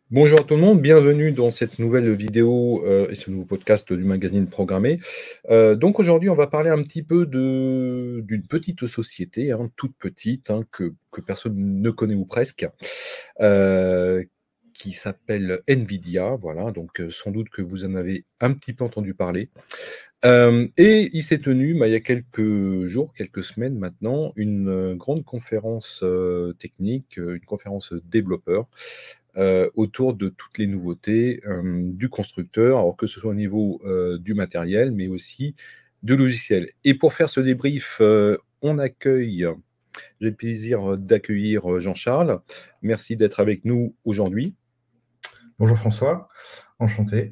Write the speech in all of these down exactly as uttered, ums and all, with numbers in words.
Bonjour à tout le monde, bienvenue dans cette nouvelle vidéo euh, et ce nouveau podcast du magazine Programmé. Euh, donc aujourd'hui, on va parler un petit peu de, d'une petite société, hein, toute petite, hein, que, que personne ne connaît ou presque, euh, qui s'appelle Nvidia. Voilà, donc euh, sans doute que vous en avez un petit peu entendu parler. Euh, et il s'est tenu, bah, il y a quelques jours, quelques semaines maintenant, une euh, grande conférence euh, technique, euh, une conférence développeur euh, autour de toutes les nouveautés euh, du constructeur, alors que ce soit au niveau euh, du matériel, mais aussi du logiciel. Et pour faire ce débrief, euh, on accueille, j'ai le plaisir d'accueillir euh, Jean-Charles. Merci d'être avec nous aujourd'hui. Bonjour François, enchanté.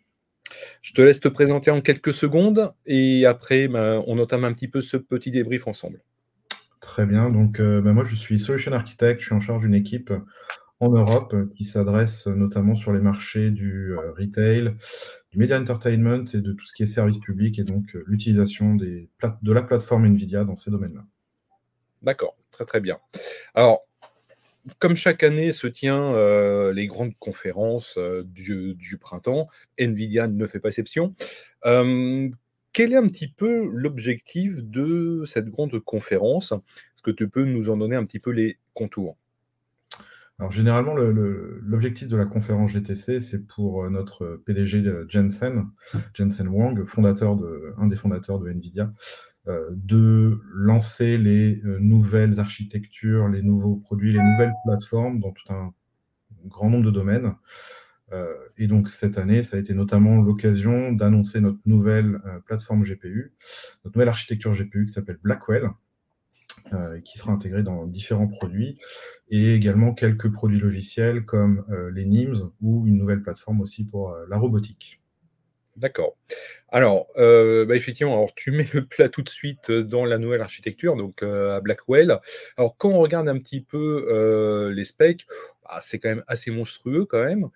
Je te laisse te présenter en quelques secondes et après, ben, on entame un petit peu ce petit débrief ensemble. Très bien, donc euh, bah, moi je suis Solution Architect, je suis en charge d'une équipe en Europe euh, qui s'adresse notamment sur les marchés du euh, retail, du media entertainment et de tout ce qui est service public et donc euh, l'utilisation des plate- de la plateforme Nvidia dans ces domaines-là. D'accord, très très bien. Alors, comme chaque année se tient euh, les grandes conférences euh, du, du printemps, Nvidia ne fait pas exception. Euh, quel est un petit peu l'objectif de cette grande conférence? Est-ce que tu peux nous en donner un petit peu les contours? Alors généralement, le- le- l'objectif de la conférence G T C, c'est pour euh, notre P D G euh, Jensen, Jensen Huang, fondateur de, un des fondateurs de Nvidia, euh, de lancer les euh, nouvelles architectures, les nouveaux produits, les nouvelles plateformes dans tout un grand nombre de domaines. Euh, et donc cette année, ça a été notamment l'occasion d'annoncer notre nouvelle euh, plateforme G P U, notre nouvelle architecture G P U qui s'appelle Blackwell, euh, qui sera intégrée dans différents produits, et également quelques produits logiciels comme euh, les N I M S ou une nouvelle plateforme aussi pour euh, la robotique. D'accord. Alors, euh, bah, effectivement, alors tu mets le plat tout de suite dans la nouvelle architecture, donc euh, à Blackwell. Alors, quand on regarde un petit peu euh, les specs, bah, c'est quand même assez monstrueux quand même.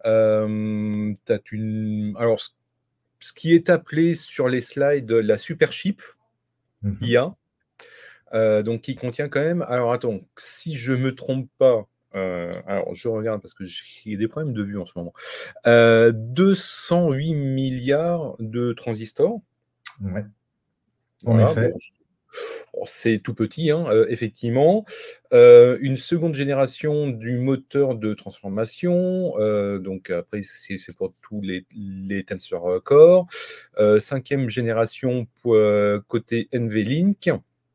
Euh, t'as une... Alors, ce ce qui est appelé sur les slides la super chip Mhm. I A, euh, donc qui contient quand même. Alors, attends, si je me trompe pas. euh, alors, je regarde parce que j'ai des problèmes de vue en ce moment. Euh, deux cent huit milliards de transistors. Ouais, en Voilà, bon, effet. bon, c'est tout petit, hein, euh, effectivement. Euh, une seconde génération du moteur de transformation, euh, donc après, c'est c'est pour tous les, les Tensor Core. Euh, cinquième génération pour, euh, côté NVLink.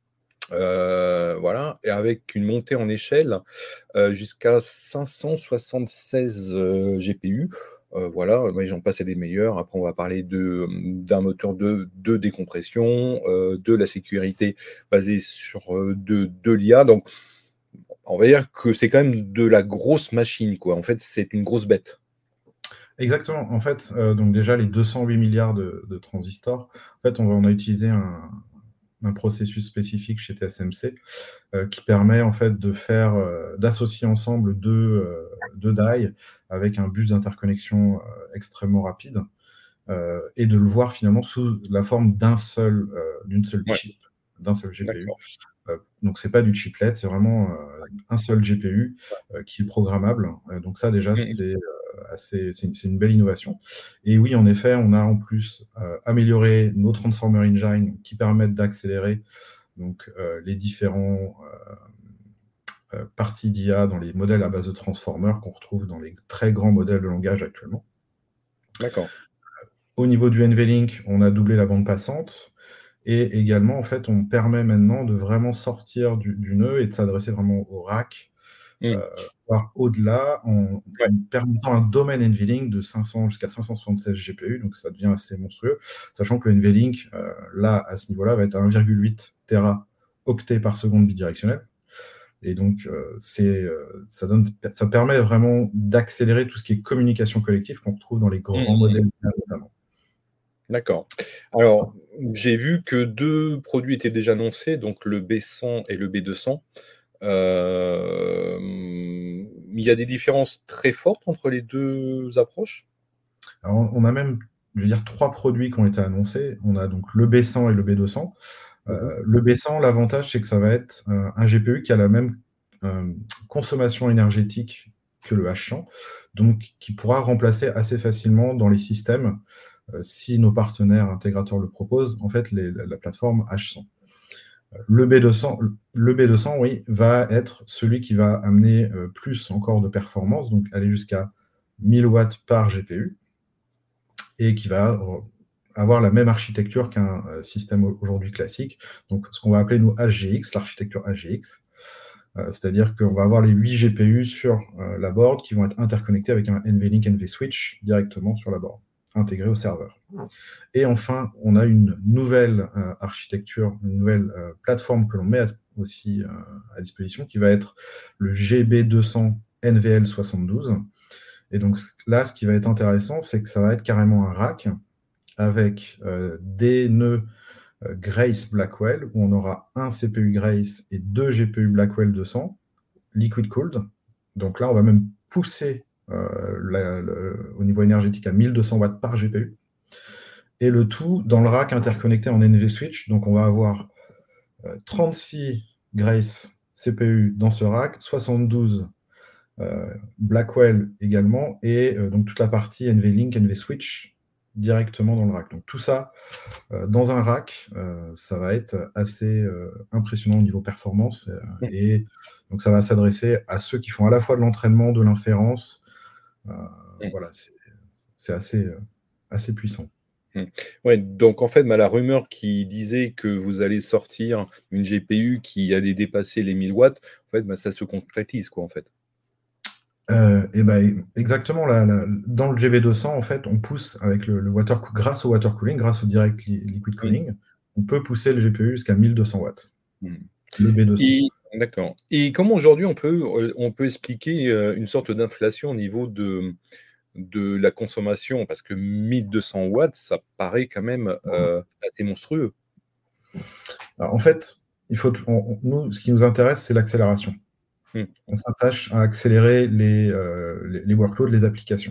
Euh, voilà, et avec une montée en échelle euh, jusqu'à cinq cent soixante-seize euh, G P U. Euh, voilà, moi j'en passe à des meilleurs. Après, on va parler de, d'un moteur de, de décompression, euh, de la sécurité basée sur euh, de, de l'I A. Donc, on va dire que c'est quand même de la grosse machine, quoi. En fait, c'est une grosse bête. Exactement. En fait, euh, donc déjà les deux cent huit milliards de, de transistors, en fait, on, va, on a utilisé un, un processus spécifique chez T S M C euh, qui permet en fait de faire, euh, d'associer ensemble deux, euh, deux die avec un bus d'interconnexion euh, extrêmement rapide euh, et de le voir finalement sous la forme d'un seul, euh, d'une seule Ouais, chip, d'un seul G P U. d'accord. Euh, donc c'est pas du chiplet, c'est vraiment euh, un seul G P U euh, qui est programmable. Euh, donc ça déjà Mhm. c'est euh, assez, c'est une, c'est une belle innovation. Et oui, en effet, on a en plus euh, amélioré nos Transformer Engine qui permettent d'accélérer donc euh, les différents euh, euh, parties d'I A dans les modèles à base de Transformer qu'on retrouve dans les très grands modèles de langage actuellement. D'accord. Au niveau du NVLink, on a doublé la bande passante. Et également, en fait, on permet maintenant de vraiment sortir du, du nœud et de s'adresser vraiment au rack, Mhm. euh, voire au-delà, en Ouais, permettant un domaine NVLink de cinq cents jusqu'à cinq cent soixante-seize G P U, donc ça devient assez monstrueux, sachant que le NVLink, euh, là, à ce niveau-là, va être à un virgule huit téraoctets par seconde bidirectionnel. Et donc, euh, c'est, euh, ça, donne, ça permet vraiment d'accélérer tout ce qui est communication collective qu'on retrouve dans les grands Mhm. modèles notamment. D'accord. Alors, j'ai vu que deux produits étaient déjà annoncés, donc le B cent et le B deux cents. Euh, il y a des différences très fortes entre les deux approches. Alors, on a même, je veux dire, trois produits qui ont été annoncés. On a donc le B cent et le B deux cents. Mhm. Euh, le B cent, l'avantage, c'est que ça va être euh, un G P U qui a la même euh, consommation énergétique que le hash cent, donc qui pourra remplacer assez facilement dans les systèmes, euh, si nos partenaires intégrateurs le proposent, en fait, les, la, la plateforme hash cent. Le B deux cents, le B deux cents, oui, va être celui qui va amener euh, plus encore de performance, donc aller jusqu'à mille watts par G P U, et qui va euh, avoir la même architecture qu'un euh, système aujourd'hui classique, donc ce qu'on va appeler nous H G X, l'architecture H G X. Euh, c'est-à-dire qu'on va avoir les huit G P U sur euh, la board qui vont être interconnectés avec un NVLink NVSwitch directement sur la board, intégré au serveur. Et enfin, on a une nouvelle euh, architecture, une nouvelle euh, plateforme que l'on met à, aussi euh, à disposition, qui va être le G B deux cents N V L soixante-douze. Et donc là, ce qui va être intéressant, c'est que ça va être carrément un rack avec euh, des nœuds euh, Grace Blackwell, où on aura un C P U Grace et deux G P U Blackwell deux cents, liquid cooled. Donc là, on va même pousser euh, la, le, au niveau énergétique à mille deux cents watts par G P U. Et le tout dans le rack interconnecté en NVSwitch. Donc on va avoir euh, trente-six Grace C P U dans ce rack, soixante-douze euh, Blackwell également, et euh, donc toute la partie NVLink, NVSwitch directement dans le rack. Donc tout ça euh, dans un rack, euh, ça va être assez euh, impressionnant au niveau performance, euh, mmh. et donc ça va s'adresser à ceux qui font à la fois de l'entraînement, de l'inférence. Euh, mmh. Voilà, c'est assez, euh, assez puissant. Mmh. Ouais, donc en fait, bah, la rumeur qui disait que vous allez sortir une G P U qui allait dépasser les mille watts, en fait, bah, ça se concrétise, quoi, en fait. Euh, et ben exactement, là, là, dans le G B deux cents, en fait, on pousse avec le, le water, grâce au water cooling, grâce au direct li liquid cooling, mmh. on peut pousser le G P U jusqu'à mille deux cents watts. Mmh. Le B deux cents. Et d'accord. Et comment aujourd'hui on peut, on peut expliquer une sorte d'inflation au niveau de, de la consommation? Parce que mille deux cents watts, ça paraît quand même euh, assez monstrueux. Alors, en fait, il faut, on, nous, ce qui nous intéresse, c'est l'accélération. Mmh. On s'attache à accélérer les, euh, les, les workloads, les applications.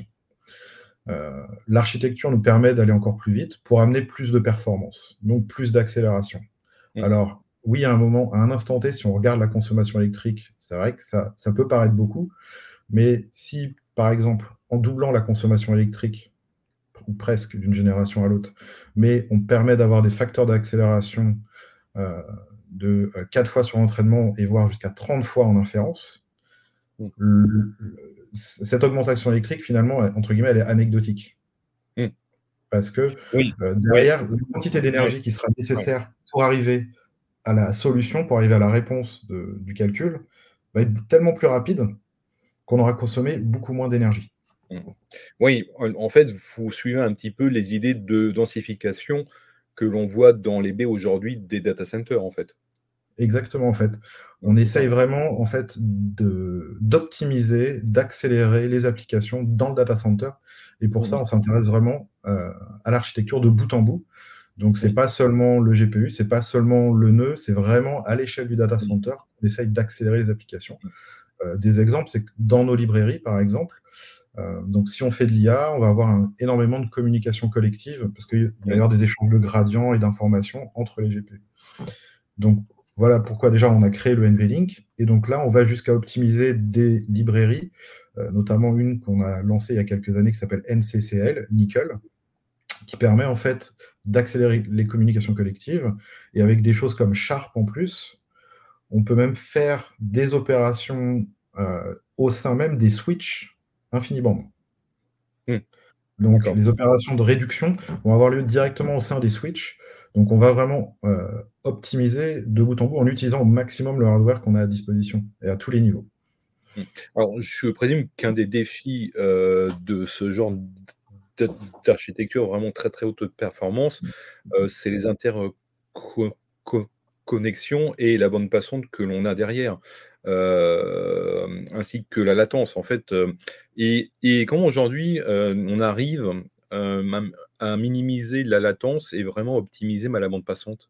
Euh, L'architecture nous permet d'aller encore plus vite pour amener plus de performance, donc plus d'accélération. Mmh. Alors, oui, à un moment, à un instant T, si on regarde la consommation électrique, c'est vrai que ça, ça peut paraître beaucoup, mais si, par exemple, en doublant la consommation électrique, ou presque d'une génération à l'autre, mais on permet d'avoir des facteurs d'accélération euh, de euh, quatre fois sur l'entraînement et voire jusqu'à trente fois en inférence, mmh. le, le, cette augmentation électrique, finalement, entre guillemets, elle est anecdotique. Mmh. Parce que oui. euh, derrière, oui. la quantité d'énergie oui. qui sera nécessaire oui. pour arriver à la solution, pour arriver à la réponse de, du calcul, va être tellement plus rapide qu'on aura consommé beaucoup moins d'énergie. Mmh. Oui, en fait, vous suivez un petit peu les idées de densification que l'on voit dans les baies aujourd'hui des data centers, en fait. Exactement, en fait. On mmh, essaye vraiment, en fait, d'optimiser, d'accélérer les applications dans le data center. Et pour mmh. ça, on s'intéresse vraiment euh, à l'architecture de bout en bout. Donc, c'est mmh. pas seulement le G P U, c'est pas seulement le nœud, c'est vraiment à l'échelle du data center qu'on essaye d'accélérer les applications. Euh, des exemples, c'est que dans nos librairies, par exemple, euh, donc si on fait de l'I A, on va avoir un, énormément de communication collective parce qu'il va y avoir des échanges de gradients et d'informations entre les G P U. Donc, voilà pourquoi déjà on a créé le NVLink. Et donc là, on va jusqu'à optimiser des librairies, euh, notamment une qu'on a lancée il y a quelques années qui s'appelle N C C L, Nickel, qui permet en fait d'accélérer les communications collectives. Et avec des choses comme Sharp en plus, on peut même faire des opérations euh, au sein même des switches InfiniBand. Mmh. Donc les opérations de réduction vont avoir lieu directement au sein des switches. Donc on va vraiment euh, optimiser de bout en bout en utilisant au maximum le hardware qu'on a à disposition et à tous les niveaux. Alors je présume qu'un des défis euh, de ce genre d'architecture vraiment très très haute performance, euh, c'est les interconnexions et la bande passante que l'on a derrière. Euh, ainsi que la latence en fait. Et, et comment aujourd'hui euh, on arrive euh, à minimiser la latence et vraiment optimiser ma la bande passante?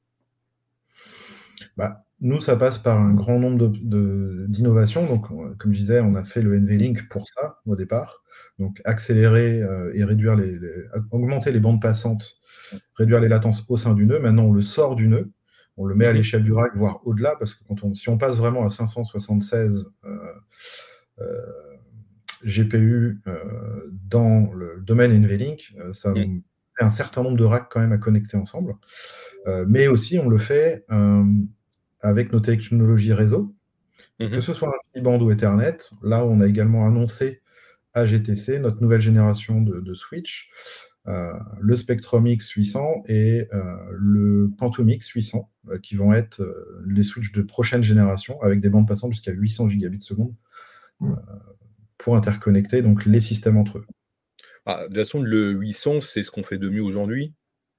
Bah, nous, ça passe par un grand nombre d'innovations. Donc, comme je disais, on a fait le NVLink pour ça au départ. Donc, accélérer euh, et réduire les, les, augmenter les bandes passantes, réduire les latences au sein du nœud. Maintenant, on le sort du nœud. On le met à l'échelle du rack, voire au-delà, parce que quand on, si on passe vraiment à cinq cent soixante-seize euh, euh, G P U euh, dans le domaine NVLink, euh, ça Mmh. me fait un certain nombre de racks quand même à connecter ensemble. Euh, mais aussi, on le fait euh, avec nos technologies réseau, que Mmh. ce soit InfiniBand ou Ethernet. Là, on a également annoncé à G T C notre nouvelle génération de, de switch, euh, le Spectrum X huit cents et euh, le Phantom X huit cents, euh, qui vont être euh, les switches de prochaine génération avec des bandes passantes jusqu'à huit cents gigabits seconde euh, pour interconnecter donc les systèmes entre eux. Ah, de toute façon, le huit cents, c'est ce qu'on fait de mieux aujourd'hui.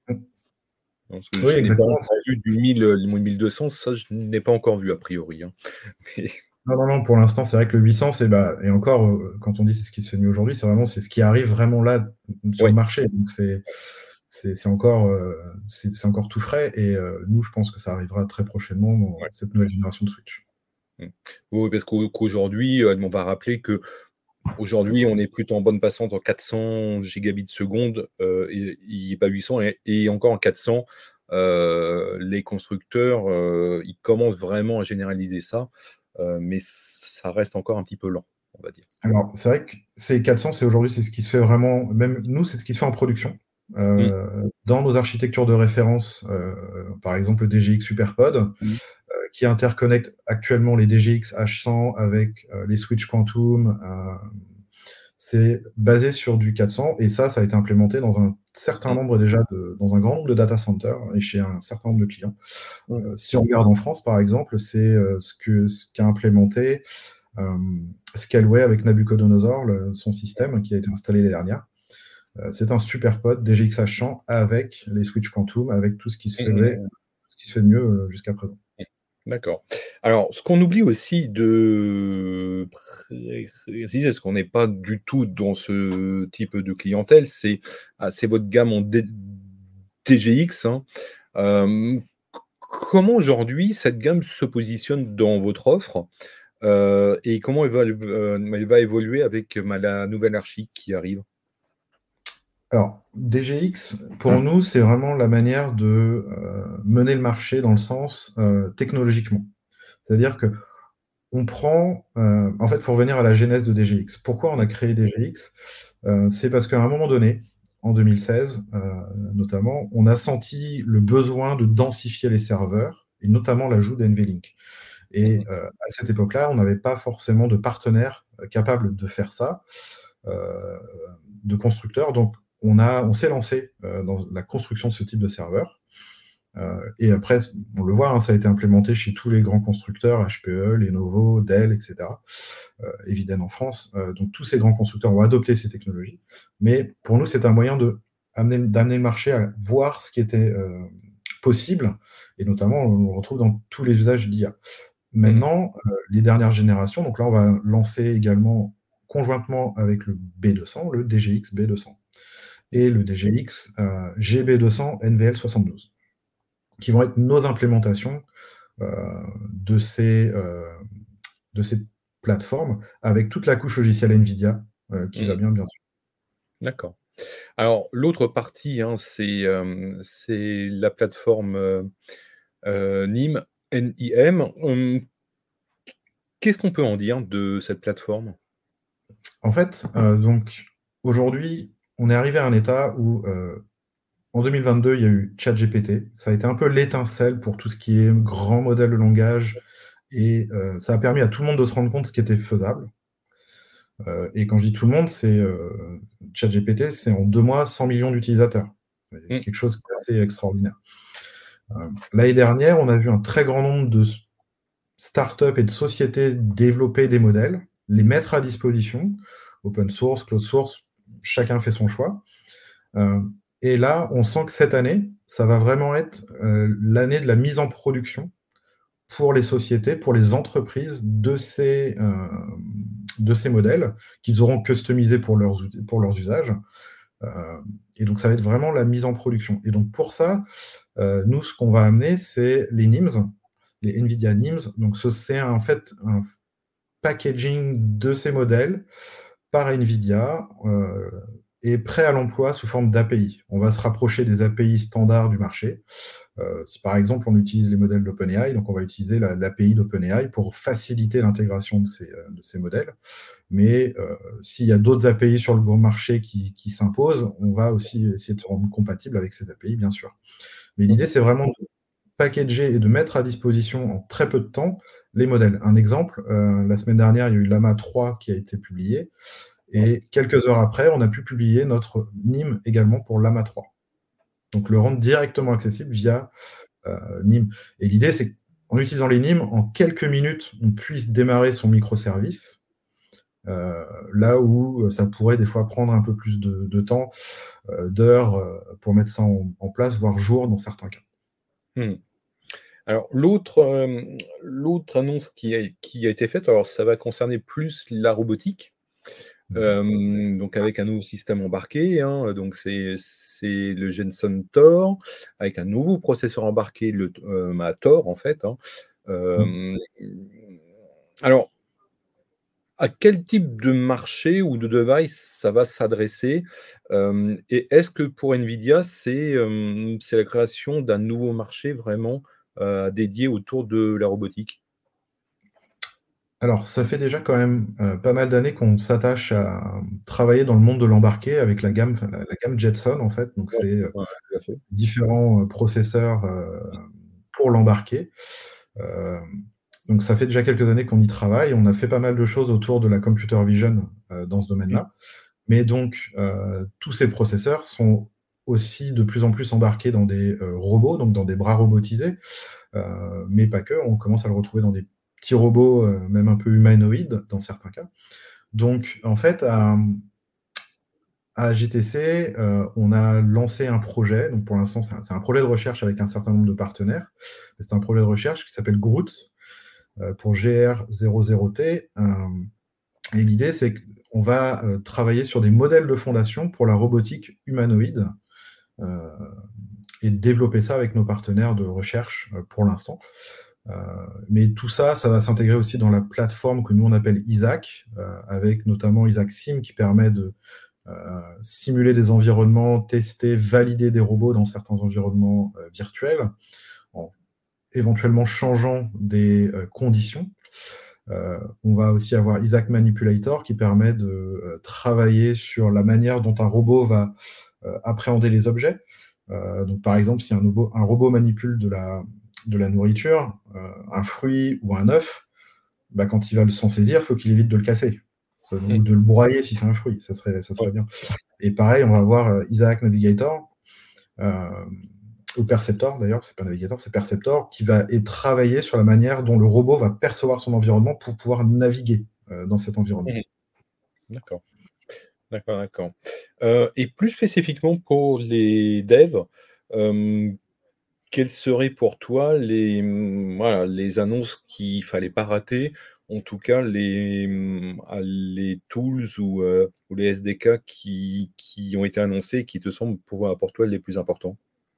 Parce que Oui, je n'ai pas exactement. encore vu du mille, heu, mille deux cents, ça je n'ai pas encore vu a priori, hein. Mais Non, non, non, pour l'instant, c'est vrai que le huit cents, c'est bah, et encore, euh, quand on dit c'est ce qui se fait de mieux aujourd'hui, c'est vraiment c'est ce qui arrive vraiment là sur le ouais, marché. Donc c'est c'est c'est encore euh, c'est c'est encore tout frais et euh, nous, je pense que ça arrivera très prochainement dans ouais. cette nouvelle génération de Switch. Mmh. Oui, parce qu'au qu'aujourd'hui, heu, on va rappeler qu'aujourd'hui, on est plutôt en bande passante en quatre cents gigabits seconde, heu, et et pas huit cents et et encore en quatre cents, heu, les constructeurs, heu, ils commencent vraiment à généraliser ça, heu, mais ça reste encore un petit peu lent, on va dire. Alors, c'est vrai que ces quatre cents, c'est aujourd'hui, c'est ce qui se fait vraiment, même nous, c'est ce qui se fait en production. Mmh. Euh, dans nos architectures de référence, euh, par exemple le D G X SuperPod, Mmh. qui interconnecte actuellement les D G X H cent avec euh, les switch Quantum. Euh, c'est basé sur du quatre cents et ça, ça a été implémenté dans un certain Mmh. nombre déjà, de, dans un grand nombre de data centers et chez un certain nombre de clients. Mmh. Euh, si on regarde en France, par exemple, c'est euh, ce que ce qu'a implémenté euh, Scaleway avec Nabucodonosor, le, son système qui a été installé l'année dernière. Euh, c'est un super pod D G X H cent avec les switch Quantum, avec tout ce qui se Mmh mh. faisait, ce qui se fait de mieux euh, jusqu'à présent. Mmh. D'accord. Alors, ce qu'on oublie aussi de préciser, parce qu'on n'est pas du tout dans ce type de clientèle, c'est ah, c'est votre gamme en D D G X, hein. Hem, c Comment aujourd'hui cette gamme se positionne dans votre offre? Heu et comment elle va év heu, elle va évoluer avec, bah, la nouvelle archi qui arrive? Alors, D G X, pour nous, c'est vraiment la manière de euh, mener le marché dans le sens euh, technologiquement. C'est-à-dire que on prend, euh, en fait, il faut revenir à la genèse de D G X. Pourquoi on a Mmh. créé D G X? Euh, C'est parce qu'à un moment donné, en deux mille seize euh, notamment, on a senti le besoin de densifier les serveurs, et notamment l'ajout d'NVLink. Mmh. Et euh, à cette époque-là, on n'avait pas forcément de partenaires euh, capables de faire ça, euh, de constructeurs. Donc, on, a, on s'est lancé euh, dans la construction de ce type de serveur. Euh, et après, on le voit, hein, ça a été implémenté chez tous les grands constructeurs, H P E, Lenovo, Dell, et cetera. Euh, Eviden en France. Euh, donc tous ces grands constructeurs ont adopté ces technologies. Mais pour nous, c'est un moyen de amener, d'amener le marché à voir ce qui était euh, possible. Et notamment, on le retrouve dans tous les usages d'I A. Mmh. Maintenant, euh, les dernières générations, donc là, on va lancer également conjointement avec le B deux cents, le D G X B deux cents et le D G X euh, G B deux cents N V L soixante-douze, qui vont être nos implémentations euh, de, ces, euh, de ces plateformes avec toute la couche logicielle NVIDIA euh, qui va Mmh. bien, bien sûr. D'accord. Alors l'autre partie, hein, c'est, hem, c'est la plateforme, heu heu, NIM N I M. Hem, qu'est-ce qu'on peut en dire de cette plateforme? En fait, euh, donc aujourd'hui, on est arrivé à un état où euh, en deux mille vingt-deux, il y a eu ChatGPT. Ça a été un peu l'étincelle pour tout ce qui est grand modèle de langage et euh, ça a permis à tout le monde de se rendre compte de ce qui était faisable. Euh, et quand je dis tout le monde, c'est euh, ChatGPT, c'est en deux mois cent millions d'utilisateurs. C'est Mmh. quelque chose qui est assez extraordinaire. Euh, L'année dernière, on a vu un très grand nombre de startups et de sociétés développer des modèles, les mettre à disposition, open source, closed source, chacun fait son choix. Euh, et là, on sent que cette année, ça va vraiment être euh, l'année de la mise en production pour les sociétés, pour les entreprises de ces, euh, de ces modèles qu'ils auront customisés pour leurs, pour leurs usages. Euh, et donc, ça va être vraiment la mise en production. Et donc, pour ça, euh, nous, ce qu'on va amener, c'est les NIMS, les NVIDIA NIMS. Donc, ce, c'est en fait un packaging de ces modèles par NVIDIA, euh, est prêt à l'emploi sous forme d'A P I. On va se rapprocher des A P I standards du marché. Euh, si par exemple on utilise les modèles d'OpenAI, donc on va utiliser la, l'A P I d'OpenAI pour faciliter l'intégration de ces, euh, de ces modèles. Mais euh, s'il y a d'autres A P I sur le grand marché qui, qui s'imposent, on va aussi essayer de se rendre compatible avec ces A P I, bien sûr. Mais l'idée, c'est vraiment de packager et de mettre à disposition en très peu de temps les modèles. Un exemple, euh, la semaine dernière, il y a eu Llama trois qui a été publié, et quelques heures après, on a pu publier notre N I M également pour Llama trois. Donc le rendre directement accessible via euh, N I M. Et l'idée, c'est qu'en utilisant les N I M, en quelques minutes, on puisse démarrer son microservice, euh, là où ça pourrait des fois prendre un peu plus de, de temps, euh, d'heures, euh, pour mettre ça en, en place, voire jours dans certains cas. Mmh. Alors l'autre, hem, l'autre annonce qui a qui a été faite, alors ça va concerner plus la robotique, hem, donc avec un nouveau système embarqué, hein, donc c'est c'est le Jensen Thor, avec un nouveau processeur embarqué, le t heu, bah, Thor en fait, hein. Mmh. Hem, alors à quel type de marché ou de device ça va s'adresser? Hem et est-ce que pour NVIDIA, c'est, hem, c'est la création d'un nouveau marché vraiment, heu, dédié autour de la robotique? Alors, ça fait déjà quand même, heu, pas mal d'années qu'on s'attache à travailler dans le monde de l'embarqué avec la gamme, enfin la la gamme Jetson en fait, donc Ouais, c'est, heu, ouais, tout à fait. différents, heu, processeurs, heu, pour l'embarqué. Hem, donc ça fait déjà quelques années qu'on y travaille. On a fait pas mal de choses autour de la computer vision, heu, dans ce Mmh, domaine-là. Mais donc, heu, tous ces processeurs sont aussi de plus en plus embarqués dans des, heu, robots, donc dans des bras robotisés, heu, mais pas que. On commence à le retrouver dans des petits robots, heu, même un peu humanoïdes dans certains cas. Donc en fait, à, mmh, à G T C, heu, on a lancé un projet, donc pour l'instant c'est un c'est un projet de recherche avec un certain nombre de partenaires. C'est un projet de recherche qui s'appelle Groot, heu, pour G R zéro zéro T, hem et l'idée c'est qu'on va, heu, travailler sur des modèles de fondation pour la robotique humanoïde, heu et développer ça avec nos partenaires de recherche, heu, pour l'instant. Heu, mais tout ça, ça va s'intégrer aussi dans la plateforme que nous on appelle Isaac, heu, avec notamment Isaac Sim qui permet de, heu, simuler des environnements, tester, valider des robots dans certains environnements, heu, virtuels, en éventuellement changeant des, heu, conditions. Heu, on va aussi avoir Isaac Manipulator qui permet de, heu, travailler sur la manière dont un robot va, heu, appréhender les objets. Heu, donc par exemple, si un nobo un robot manipule de la de la nourriture, heu, un fruit ou un œuf, bah, quand il va le s'en saisir, il faut qu'il évite de le casser, heu, mmh, ou de le broyer si c'est un fruit, ça serait ça ouais. serait bien. Et pareil, on va avoir, heu, Isaac Navigator, hem, ou Perceptor d'ailleurs, c'est pas Navigator, c'est Perceptor, qui va et travailler sur la manière dont le robot va percevoir son environnement pour pouvoir naviguer, heu, dans cet environnement. Mmh. D'accord, d'accord, d'accord. Heu et plus spécifiquement pour les devs, hem, quelles seraient pour toi les, mmh, voilà, les annonces qu'il fallait pas rater? En tout cas, les, mmh, ah, les tools ou, heu, ou les S D K qui qui ont été annoncés et qui te semblent pour, pour toi les plus importants?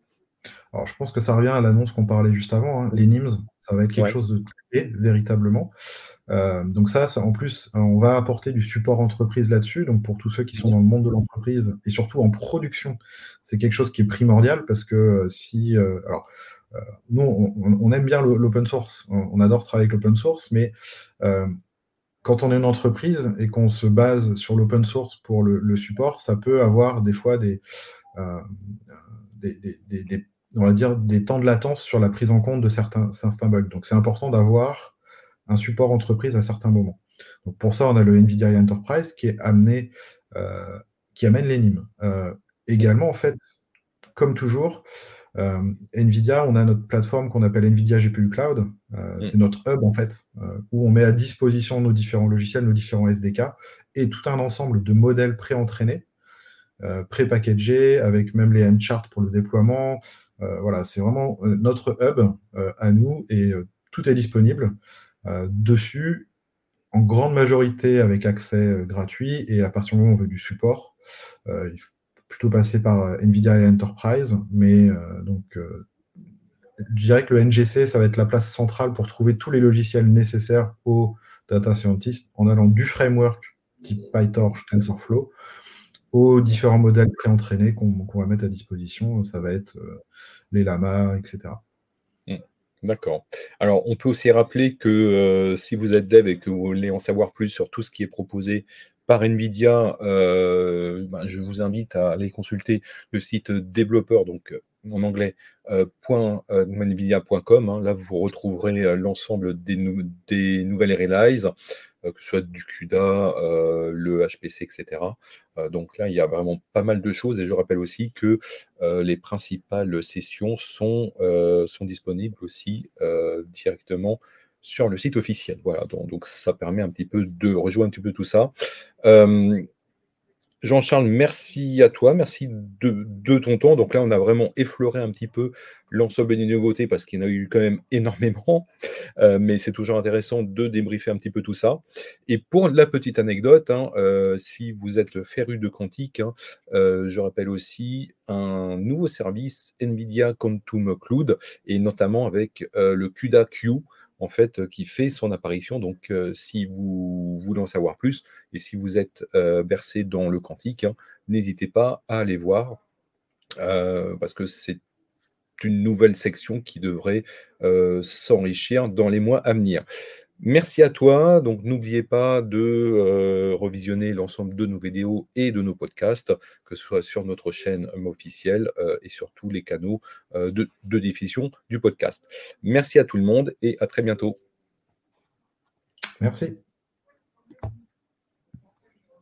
Alors je pense que ça revient à l'annonce qu'on parlait juste avant, hein, les N I M S, ça va être quelque Ouais. chose de clé véritablement. Heu, donc ça, ça en plus, euh, on va apporter du support entreprise là-dessus, donc pour tous ceux qui sont Mmh. dans le monde de l'entreprise et surtout en production, c'est quelque chose qui est primordial parce que, heu, si, heu, alors, heu, nous on on on aime bien l'o l'open source, on on adore travailler avec l'open source, mais, hem, quand on est une entreprise et qu'on se base sur l'open source pour le le support, ça peut avoir des fois des, hem, des des des des on va dire des temps de latence sur la prise en compte de certains certains bugs. Donc c'est important d'avoir un support entreprise à certains moments. Donc pour ça, on a le NVIDIA Enterprise qui est amené, heu, qui amène les N I M. Heu, également, en fait, comme toujours, hem, NVIDIA, on a notre plateforme qu'on appelle NVIDIA G P U Cloud. Heu, Mmh. c'est notre hub, en fait, heu, où on met à disposition nos différents logiciels, nos différents S D K et tout un ensemble de modèles pré-entraînés, heu, pré-packagés, avec même les M-charts pour le déploiement. Heu, voilà, c'est vraiment, heu, notre hub, heu, à nous et heu, tout est disponible, heu, dessus en grande majorité avec accès, heu, gratuit et à partir du moment où on veut du support, heu, il faut plutôt passer par, heu, NVIDIA Enterprise, mais heu, donc heu, je dirais que le N G C, ça va être la place centrale pour trouver tous les logiciels nécessaires aux data scientists en allant du framework type PyTorch, TensorFlow, aux différents modèles pré-entraînés qu'on qu'on va mettre à disposition. Ça va être, heu, les Llama et cetera. Mmh. D'accord. Alors, on peut aussi rappeler que, heu, si vous êtes dev et que vous voulez en savoir plus sur tout ce qui est proposé par NVIDIA, heu, ben, je vous invite à aller consulter le site développeur, donc heu, en anglais, heu, point, heu, nvidia point com, hein. Là, vous retrouverez, heu, l'ensemble des nou des nouvelles releases, heu, que ce soit du CUDA, heu, le H P C et cetera. Heu, donc là, il y a vraiment pas mal de choses et je rappelle aussi que, heu, les principales sessions sont, heu, sont disponibles aussi, heu, directement sur le site officiel. Voilà, donc donc ça permet un petit peu de rejouer un petit peu tout ça. Hem, Jean-Charles, merci à toi, merci de de ton temps. Donc là, on a vraiment effleuré un petit peu l'ensemble des nouveautés parce qu'il y en a eu quand même énormément. Heu, mais c'est toujours intéressant de débriefer un petit peu tout ça. Et pour la petite anecdote, hein, heu, si vous êtes féru de quantique, hein, heu, je rappelle aussi un nouveau service NVIDIA Quantum Cloud et notamment avec, heu, le CUDA-Q, en fait, heu, qui fait son apparition. Donc, heu, si vous voulez en savoir plus et si vous êtes, heu, bercé dans le quantique, hein, n'hésitez pas à aller voir, heu, parce que c'est une nouvelle section qui devrait, heu, s'enrichir dans les mois à venir. Merci à toi. Donc n'oubliez pas de, heu, revisionner l'ensemble de nos vidéos et de nos podcasts, que ce soit sur notre chaîne, hem, officielle, heu, et sur tous les canaux, heu, de de diffusion du podcast. Merci à tout le monde et à très bientôt. Merci.